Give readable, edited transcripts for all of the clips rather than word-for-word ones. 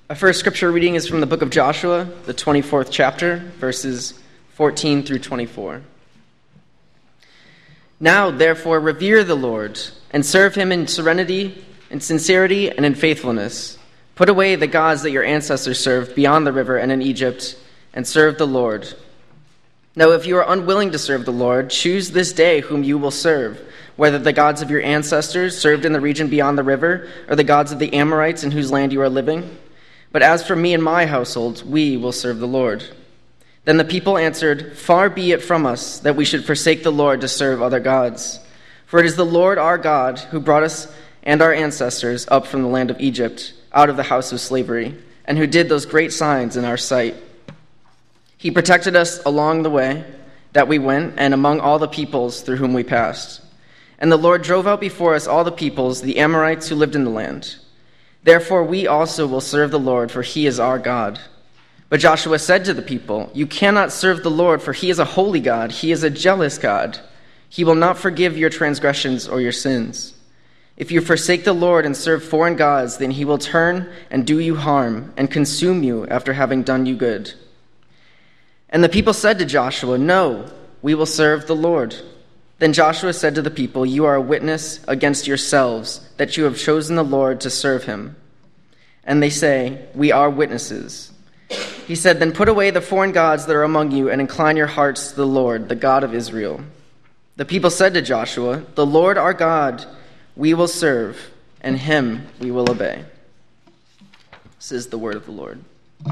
Our first scripture reading is from the book of Joshua, the 24th chapter, verses 14 through 24. Now, therefore, revere the Lord, and serve him in serenity, in sincerity, and in faithfulness. Put away the gods that your ancestors served beyond the river and in Egypt, and serve the Lord. Now, if you are unwilling to serve the Lord, choose this day whom you will serve, whether the gods of your ancestors served in the region beyond the river, or the gods of the Amorites in whose land you are living. But as for me and my household, we will serve the Lord. Then the people answered, Far be it from us that we should forsake the Lord to serve other gods. For it is the Lord our God who brought us and our ancestors up from the land of Egypt, out of the house of slavery, and who did those great signs in our sight. He protected us along the way that we went, and among all the peoples through whom we passed. And the Lord drove out before us all the peoples, the Amorites who lived in the land. Therefore we also will serve the Lord, for he is our God. But Joshua said to the people, You cannot serve the Lord, for he is a holy God. He is a jealous God. He will not forgive your transgressions or your sins. If you forsake the Lord and serve foreign gods, then he will turn and do you harm and consume you after having done you good. And the people said to Joshua, No, we will serve the Lord. Then Joshua said to the people, You are a witness against yourselves that you have chosen the Lord to serve him. And they say, We are witnesses. He said, Then put away the foreign gods that are among you and incline your hearts to the Lord, the God of Israel. The people said to Joshua, The Lord our God we will serve, and him we will obey. This is the word of the Lord.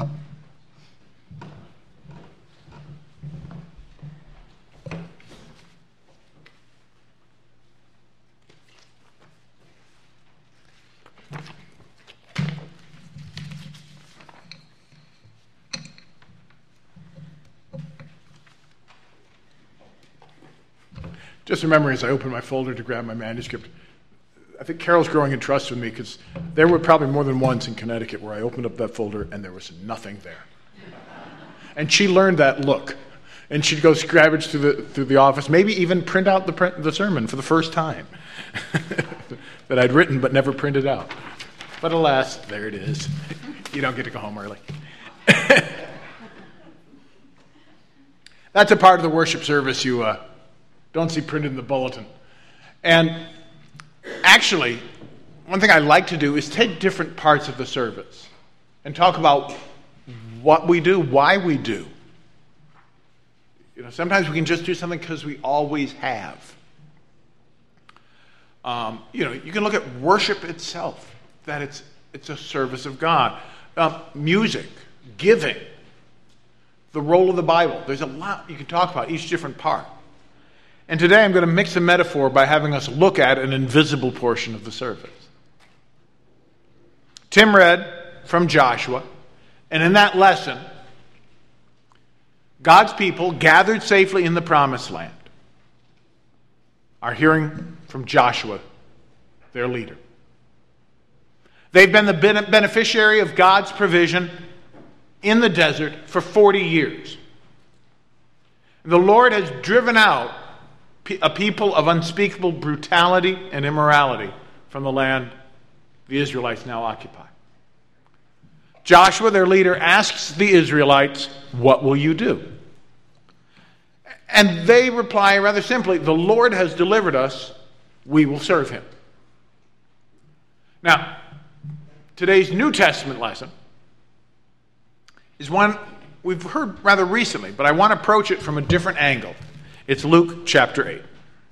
Just remembering as I opened my folder to grab my manuscript, I think Carol's growing in trust with me because there were probably more than once in Connecticut where I opened up that folder and there was nothing there. And she learned that look. And she'd go scavenge through the office, maybe even print out the sermon for the first time that I'd written but never printed out. But alas, there it is. You don't get to go home early. That's a part of the worship service you don't see printed in the bulletin. And actually, one thing I like to do is take different parts of the service and talk about what we do, why we do. You know, sometimes we can just do something because we always have. You can look at worship itself, that it's a service of God. Music, giving, the role of the Bible. There's a lot you can talk about, each different part. And today I'm going to mix a metaphor by having us look at an invisible portion of the service. Tim read from Joshua, and in that lesson, God's people gathered safely in the promised land are hearing from Joshua, their leader. They've been the beneficiary of God's provision in the desert for 40 years. The Lord has driven out a people of unspeakable brutality and immorality from the land the Israelites now occupy. Joshua, their leader, asks the Israelites, What will you do? And they reply rather simply, The Lord has delivered us, we will serve him. Now, today's New Testament lesson is one we've heard rather recently, but I want to approach it from a different angle. It's Luke chapter 8.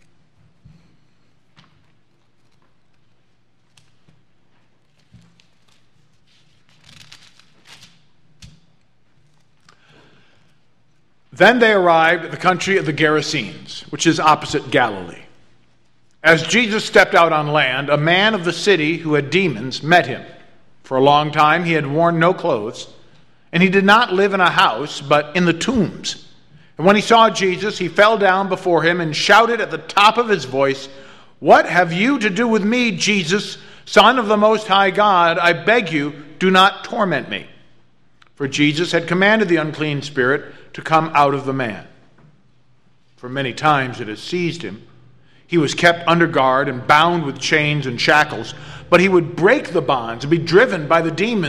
Then they arrived at the country of the Gerasenes, which is opposite Galilee. As Jesus stepped out on land, a man of the city who had demons met him. For a long time he had worn no clothes, and he did not live in a house, but in the tombs. And when he saw Jesus, he fell down before him and shouted at the top of his voice, What have you to do with me, Jesus, Son of the Most High God? I beg you, do not torment me. For Jesus had commanded the unclean spirit to come out of the man. For many times it has seized him. He was kept under guard and bound with chains and shackles, but he would break the bonds and be driven by the demon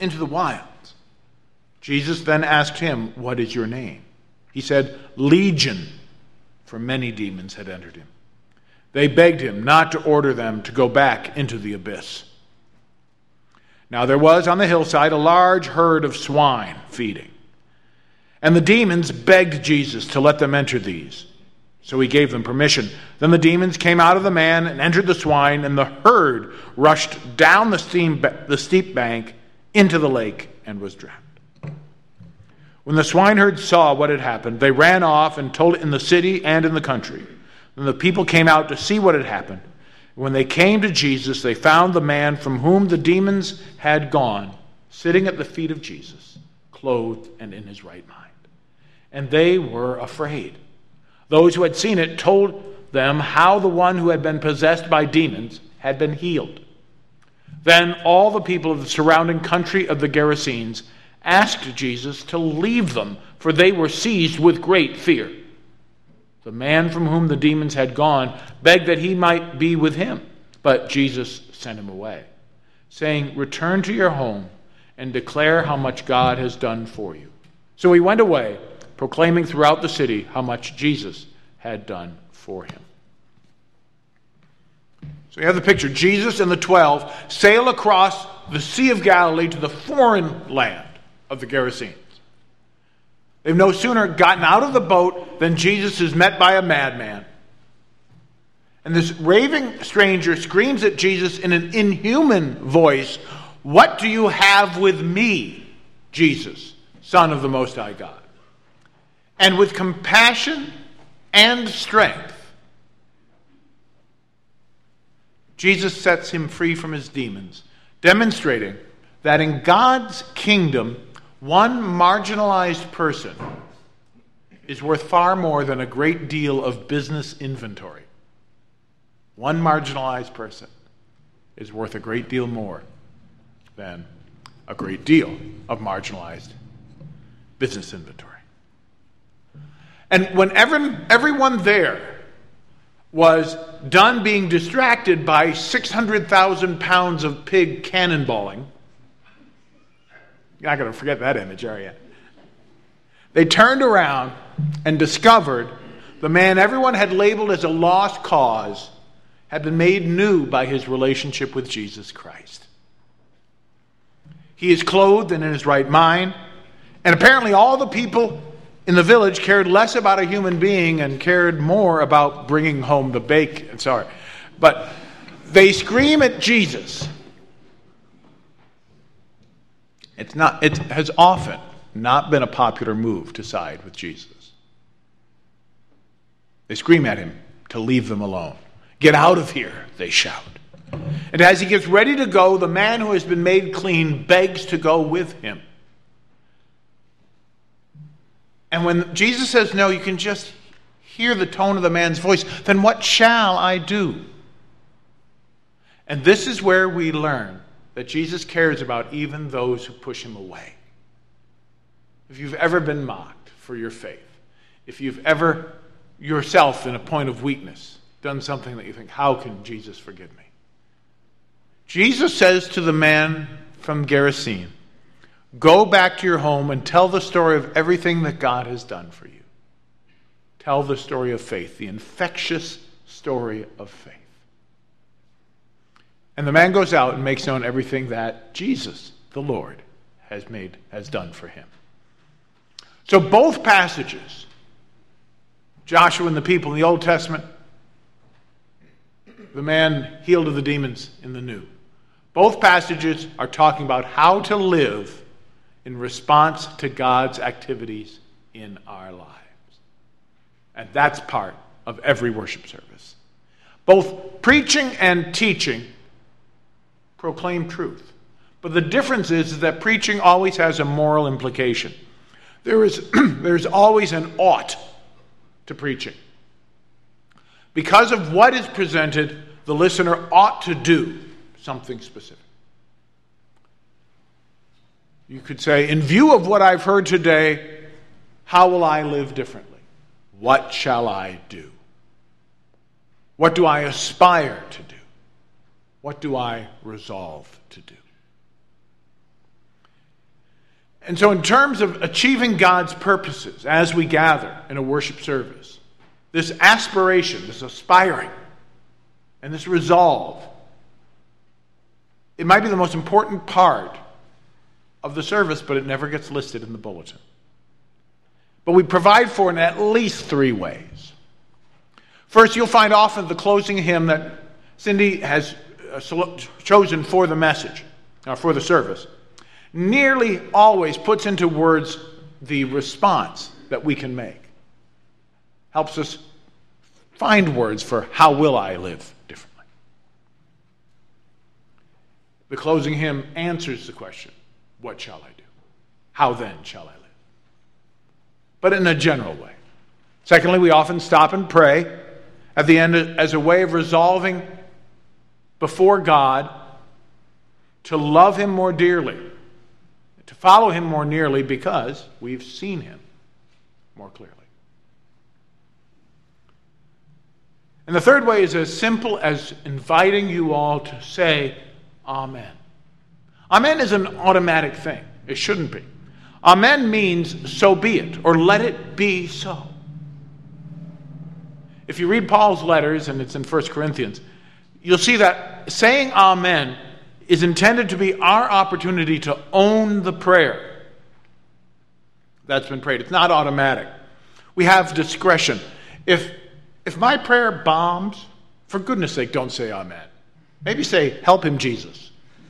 into the wilds. Jesus then asked him, "What is your name?" He said, "Legion," for many demons had entered him. They begged him not to order them to go back into the abyss. Now there was on the hillside a large herd of swine feeding. And the demons begged Jesus to let them enter these. So he gave them permission. Then the demons came out of the man and entered the swine, and the herd rushed down the steep bank into the lake and was drowned. When the swineherds saw what had happened, they ran off and told it in the city and in the country. Then the people came out to see what had happened. When they came to Jesus, they found the man from whom the demons had gone sitting at the feet of Jesus, clothed and in his right mind. And they were afraid. Those who had seen it told them how the one who had been possessed by demons had been healed. Then all the people of the surrounding country of the Gerasenes asked Jesus to leave them, for they were seized with great fear. The man from whom the demons had gone begged that he might be with him, but Jesus sent him away, saying, "Return to your home and declare how much God has done for you." So he went away, proclaiming throughout the city how much Jesus had done for him. So you have the picture. Jesus and the 12 sail across the Sea of Galilee to the foreign land of the Gerasenes. They've no sooner gotten out of the boat than Jesus is met by a madman. And this raving stranger screams at Jesus in an inhuman voice, "What do you have with me, Jesus, Son of the Most High God?" And with compassion and strength, Jesus sets him free from his demons, demonstrating that in God's kingdom, one marginalized person is worth far more than a great deal of business inventory. One marginalized person is worth a great deal more than a great deal of marginalized business inventory. And when everyone there was done being distracted by 600,000 pounds of pig cannonballing, you're not going to forget that image, are you? They turned around and discovered the man everyone had labeled as a lost cause had been made new by his relationship with Jesus Christ. He is clothed and in his right mind, and apparently all the people in the village cared less about a human being and cared more about bringing home the bacon. But they scream at Jesus. It has often not been a popular move to side with Jesus. They scream at him to leave them alone. "Get out of here," they shout. And as he gets ready to go, the man who has been made clean begs to go with him. And when Jesus says no, you can just hear the tone of the man's voice. "Then what shall I do?" And this is where we learn that Jesus cares about even those who push him away. If you've ever been mocked for your faith, if you've ever yourself in a point of weakness done something that you think, how can Jesus forgive me? Jesus says to the man from Gerasene, "Go back to your home and tell the story of everything that God has done for you." Tell the story of faith, the infectious story of faith. And the man goes out and makes known everything that Jesus, the Lord, has done for him. So both passages, Joshua and the people in the Old Testament, the man healed of the demons in the New. Both passages are talking about how to live in response to God's activities in our lives. And that's part of every worship service. Both preaching and teaching proclaim truth. But the difference is that preaching always has a moral implication. There's always an ought to preaching. Because of what is presented, the listener ought to do something specific. You could say, in view of what I've heard today, how will I live differently? What shall I do? What do I aspire to do? What do I resolve to do? And so in terms of achieving God's purposes as we gather in a worship service, this aspiration, this aspiring, and this resolve, it might be the most important part of the service, but it never gets listed in the bulletin. But we provide for it in at least 3 ways. First, you'll find often the closing hymn that Cindy has chosen for the message, for the service, nearly always puts into words the response that we can make. Helps us find words for how will I live differently. The closing hymn answers the question, what shall I do? How then shall I live? But in a general way. Secondly, we often stop and pray at the end as a way of resolving before God to love him more dearly, to follow him more nearly because we've seen him more clearly. And the third way is as simple as inviting you all to say Amen. Amen is an automatic thing. It shouldn't be. Amen means so be it, or let it be so. If you read Paul's letters, and it's in 1 Corinthians, you'll see that saying Amen is intended to be our opportunity to own the prayer that's been prayed. It's not automatic. We have discretion. If my prayer bombs, for goodness sake, don't say Amen. Maybe say, help him, Jesus.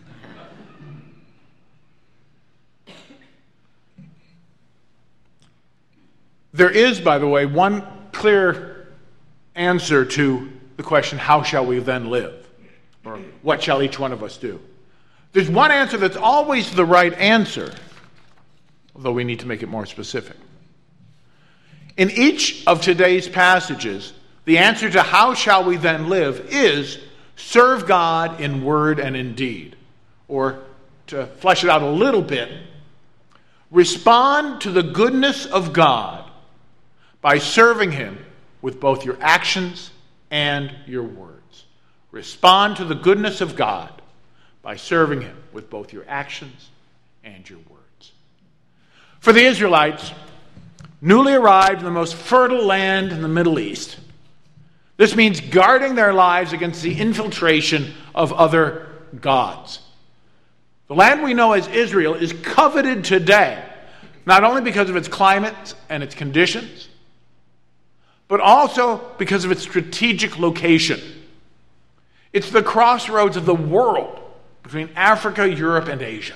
There is, by the way, one clear answer to the question, how shall we then live? Or what shall each one of us do? There's one answer that's always the right answer, although we need to make it more specific. In each of today's passages, the answer to how shall we then live is serve God in word and in deed. Or to flesh it out a little bit, respond to the goodness of God by serving him with both your actions and your words. Respond to the goodness of God by serving him with both your actions and your words. For the Israelites, newly arrived in the most fertile land in the Middle East, this means guarding their lives against the infiltration of other gods. The land we know as Israel is coveted today, not only because of its climate and its conditions, but also because of its strategic location. It's the crossroads of the world between Africa, Europe, and Asia.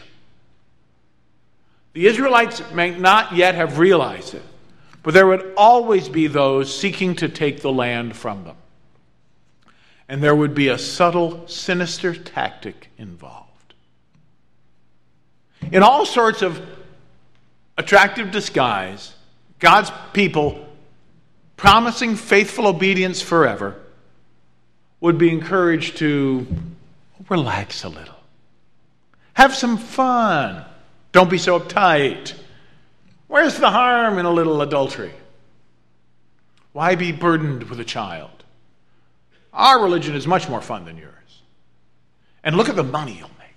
The Israelites may not yet have realized it, but there would always be those seeking to take the land from them. And there would be a subtle, sinister tactic involved. In all sorts of attractive disguise, God's people, promising faithful obedience forever, would be encouraged to relax a little. Have some fun. Don't be so uptight. Where's the harm in a little adultery? Why be burdened with a child? Our religion is much more fun than yours. And look at the money you'll make.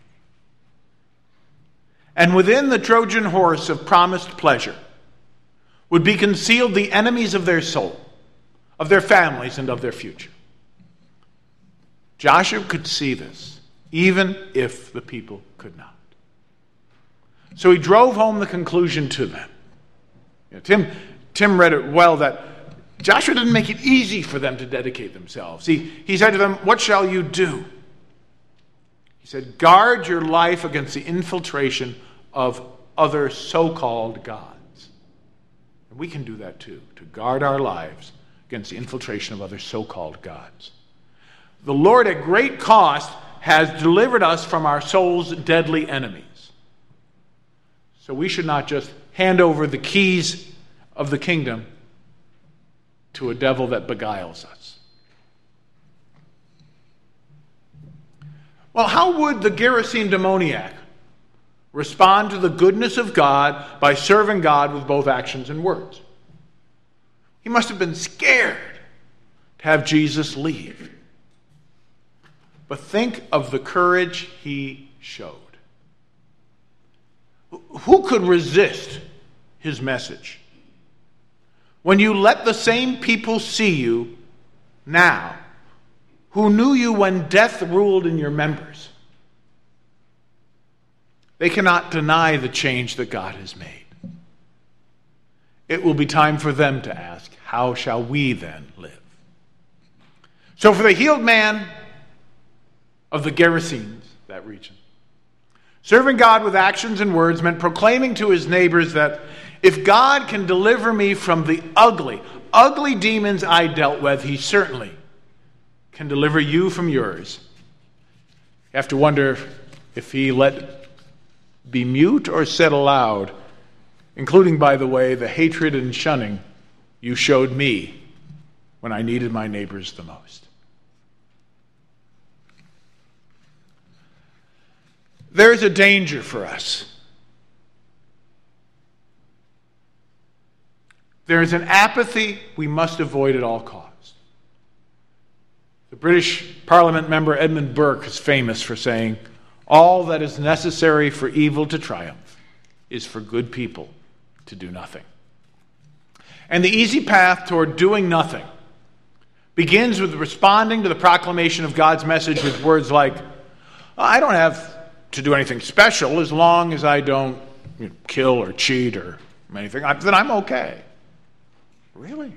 And within the Trojan horse of promised pleasure would be concealed the enemies of their soul, of their families, and of their future. Joshua could see this, even if the people could not. So he drove home the conclusion to them. Tim read it well, that Joshua didn't make it easy for them to dedicate themselves. He said to them, what shall you do? He said, guard your life against the infiltration of other so-called gods. And we can do that too, to guard our lives against the infiltration of other so-called gods. The Lord at great cost has delivered us from our soul's deadly enemies. So we should not just hand over the keys of the kingdom to a devil that beguiles us. Well, how would the Gerasene demoniac respond to the goodness of God by serving God with both actions and words? He must have been scared to have Jesus leave. But think of the courage he showed. Who could resist his message? When you let the same people see you now who knew you when death ruled in your members, they cannot deny the change that God has made. It will be time for them to ask, how shall we then live? So for the healed man of the Gerasenes, that region, serving God with actions and words meant proclaiming to his neighbors that if God can deliver me from the ugly demons I dealt with, he certainly can deliver you from yours. You have to wonder if he let be mute or said aloud, including, by the way, the hatred and shunning you showed me when I needed my neighbors the most. There is a danger for us. There is an apathy we must avoid at all costs. The British Parliament member Edmund Burke is famous for saying, all that is necessary for evil to triumph is for good people to do nothing. And the easy path toward doing nothing begins with responding to the proclamation of God's message with words like, I don't have to do anything special as long as I don't kill or cheat or anything, then I'm okay. Really?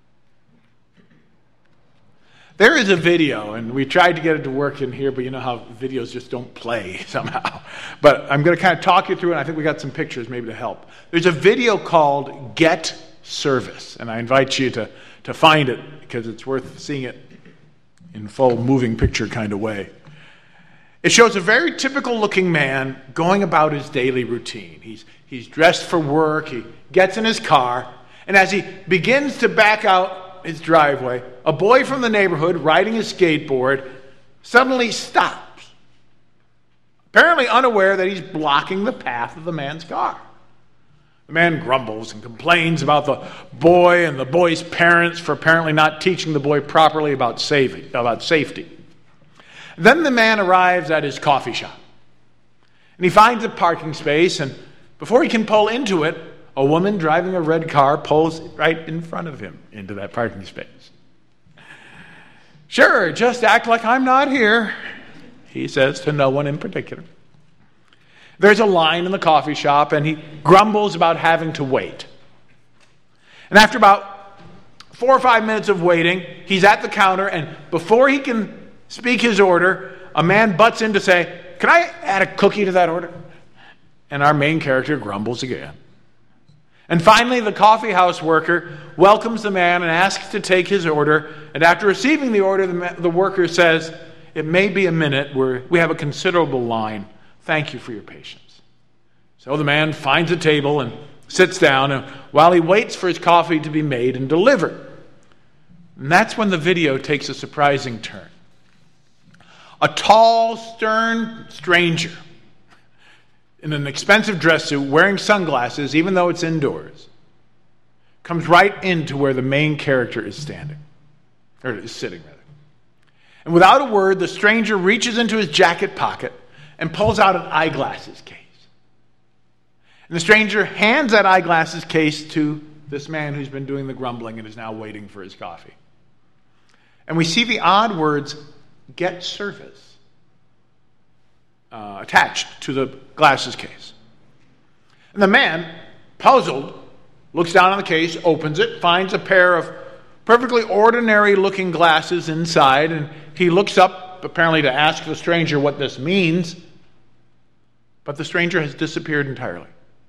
There is a video, and we tried to get it to work in here, but you know how videos just don't play somehow. But I'm going to kind of talk you through it, and I think we got some pictures maybe to help. There's a video called Get Service, and I invite you to find it because it's worth seeing it in full moving picture kind of way. It shows a very typical looking man going about his daily routine. He's dressed for work, he gets in his car, and as he begins to back out his driveway, a boy from the neighborhood riding his skateboard suddenly stops, apparently unaware that he's blocking the path of the man's car. The man grumbles and complains about the boy and the boy's parents for apparently not teaching the boy properly about safety. Then the man arrives at his coffee shop, and he finds a parking space, and before he can pull into it, a woman driving a red car pulls right in front of him into that parking space. Sure, just act like I'm not here, he says to no one in particular. There's a line in the coffee shop, and he grumbles about having to wait. And after about 4 or 5 minutes of waiting, he's at the counter, and before he can speak his order, a man butts in to say, can I add a cookie to that order? And our main character grumbles again. And finally, the coffee house worker welcomes the man and asks to take his order. And after receiving the order, the worker says, it may be a minute. We have a considerable line. Thank you for your patience. So the man finds a table and sits down, and while he waits for his coffee to be made and delivered. And that's when the video takes a surprising turn. A tall, stern stranger in an expensive dress suit, wearing sunglasses, even though it's indoors, comes right into where the main character is standing, or is sitting, rather. And without a word, the stranger reaches into his jacket pocket and pulls out an eyeglasses case. And the stranger hands that eyeglasses case to this man who's been doing the grumbling and is now waiting for his coffee. And we see the odd words, get service, attached to the glasses case. And the man, puzzled, looks down on the case, opens it, finds a pair of perfectly ordinary looking glasses inside, and he looks up, apparently to ask the stranger what this means, but the stranger has disappeared entirely.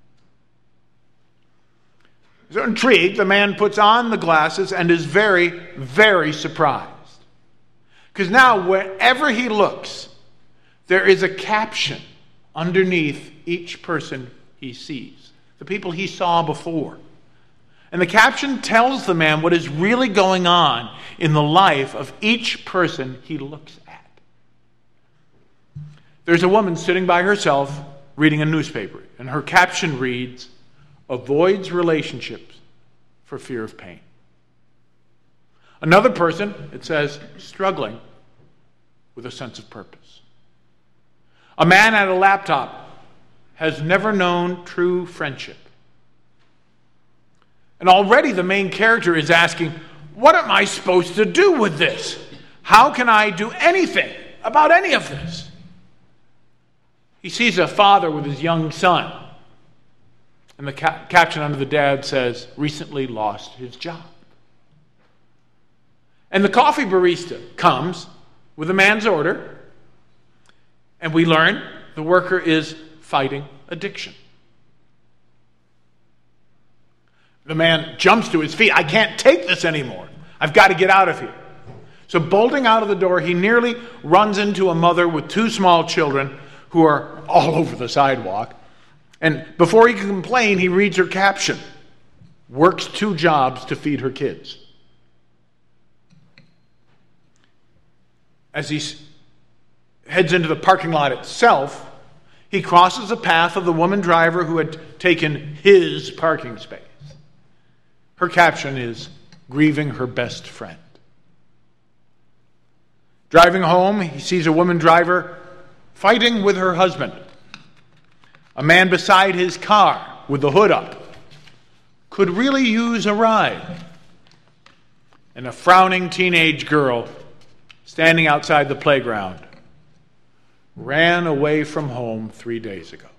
So intrigued, the man puts on the glasses and is very, very surprised. Because now, wherever he looks, there is a caption underneath each person he sees, the people he saw before. And the caption tells the man what is really going on in the life of each person he looks at. There's a woman sitting by herself reading a newspaper, and her caption reads, avoids relationships for fear of pain. Another person, it says, struggling with a sense of purpose. A man at a laptop has never known true friendship. And already the main character is asking, what am I supposed to do with this? How can I do anything about any of this? He sees a father with his young son. And the caption under the dad says, recently lost his job. And the coffee barista comes with a man's order. And we learn the worker is fighting addiction. The man jumps to his feet. I can't take this anymore. I've got to get out of here. So bolting out of the door, he nearly runs into a mother with two small children who are all over the sidewalk. And before he can complain, he reads her caption. Works 2 jobs to feed her kids. As he heads into the parking lot itself, he crosses the path of the woman driver who had taken his parking space. Her caption is, grieving her best friend. Driving home, he sees a woman driver fighting with her husband. A man beside his car with the hood up could really use a ride. And a frowning teenage girl standing outside the playground ran away from home 3 days ago.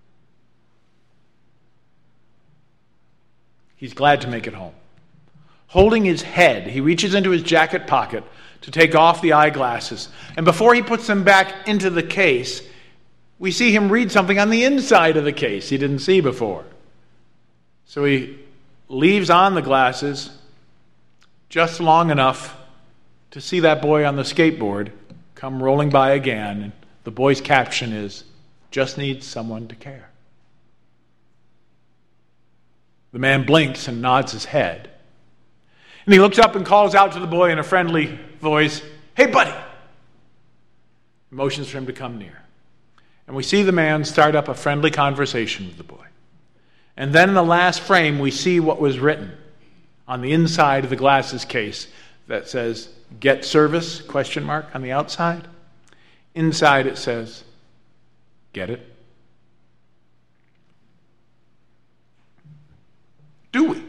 He's glad to make it home. Holding his head, he reaches into his jacket pocket to take off the eyeglasses. And before he puts them back into the case, we see him read something on the inside of the case he didn't see before. So he leaves on the glasses just long enough to see that boy on the skateboard come rolling by again. And the boy's caption is, just needs someone to care. The man blinks and nods his head. And he looks up and calls out to the boy in a friendly voice, hey, buddy. Motions for him to come near. And we see the man start up a friendly conversation with the boy. And then in the last frame, we see what was written on the inside of the glasses case that says, get service, ? On the outside. Inside it says, get it? Do we?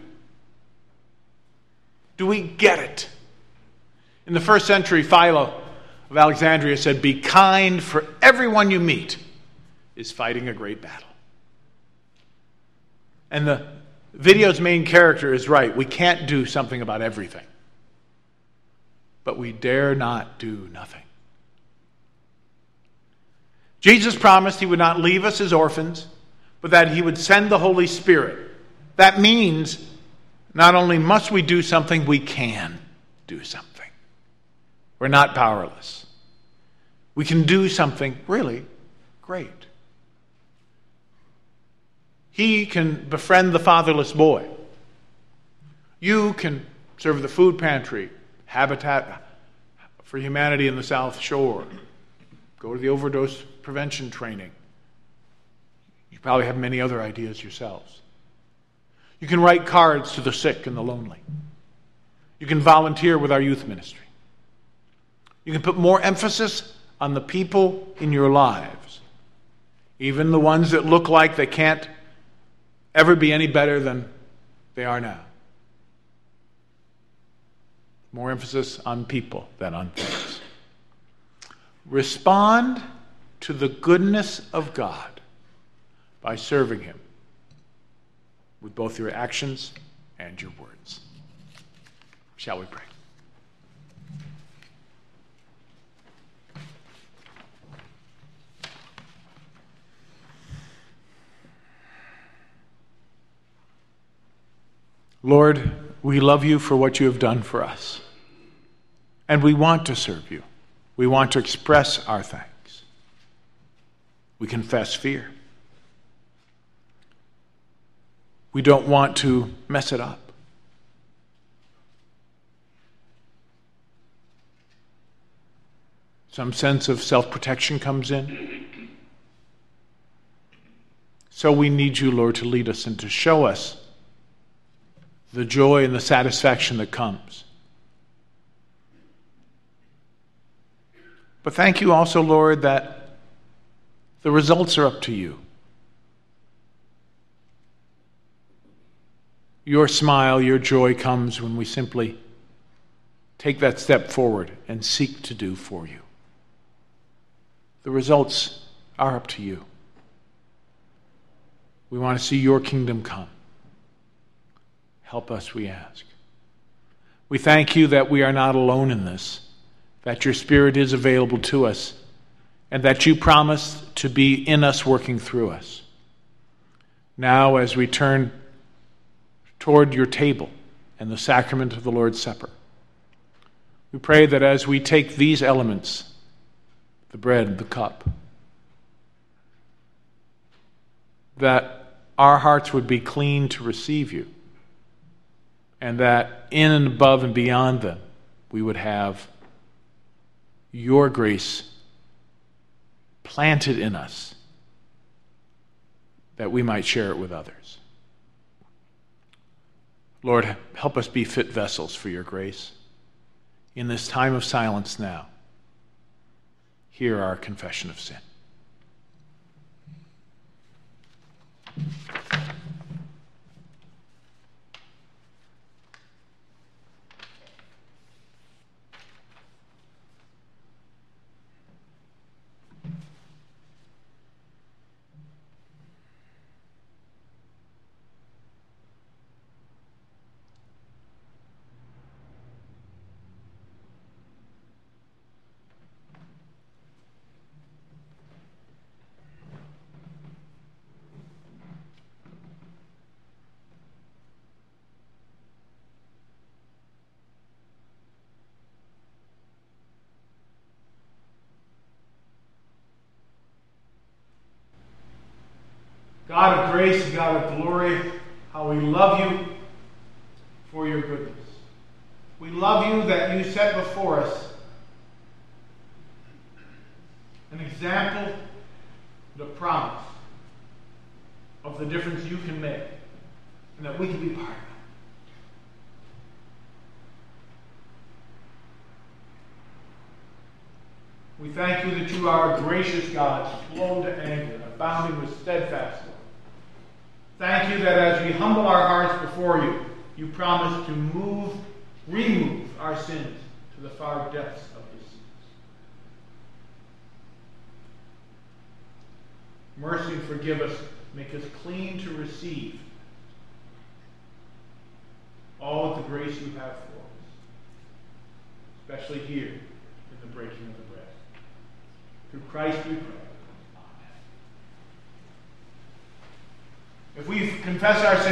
Do we get it? In the first century, Philo of Alexandria said, be kind, for everyone you meet is fighting a great battle. And the video's main character is right. We can't do something about everything. But we dare not do nothing. Jesus promised he would not leave us as orphans, but that he would send the Holy Spirit. That means not only must we do something, we can do something. We're not powerless. We can do something really great. He can befriend the fatherless boy. You can serve the food pantry, Habitat for Humanity in the South Shore. Go to the overdose prevention training. You probably have many other ideas yourselves. You can write cards to the sick and the lonely. You can volunteer with our youth ministry. You can put more emphasis on the people in your lives, even the ones that look like they can't ever be any better than they are now. More emphasis on people than on things. Respond to the goodness of God by serving him with both your actions and your words. Shall we pray? Lord, we love you for what you have done for us. And we want to serve you. We want to express our thanks. We confess fear. We don't want to mess it up. Some sense of self-protection comes in. So we need you, Lord, to lead us and to show us the joy and the satisfaction that comes. But thank you also, Lord, that the results are up to you. Your smile, your joy comes when we simply take that step forward and seek to do for you. The results are up to you. We want to see your kingdom come. Help us, we ask. We thank you that we are not alone in this, that your Spirit is available to us, and that you promise to be in us, working through us. Now, as we turn toward your table and the sacrament of the Lord's Supper, we pray that as we take these elements, the bread and the cup, that our hearts would be clean to receive you, and that in and above and beyond them, we would have your grace planted in us, that we might share it with others. Lord, help us be fit vessels for your grace. In this time of silence now, hear our confession of sin. God of grace and God of glory, how we love you for your goodness. We love you that you set before us an example and a promise of the difference you can make, and that we can be part of it. We thank you that you are a gracious God, slow to anger, abounding with steadfast love. Thank you that as we humble our hearts before you, you promise to remove our sins to the far depths of the seas. Mercy and forgive us, make us clean to receive all of the grace you have for us, especially here in the breaking of the bread. Through Christ we pray. Amen. If we confess our sins,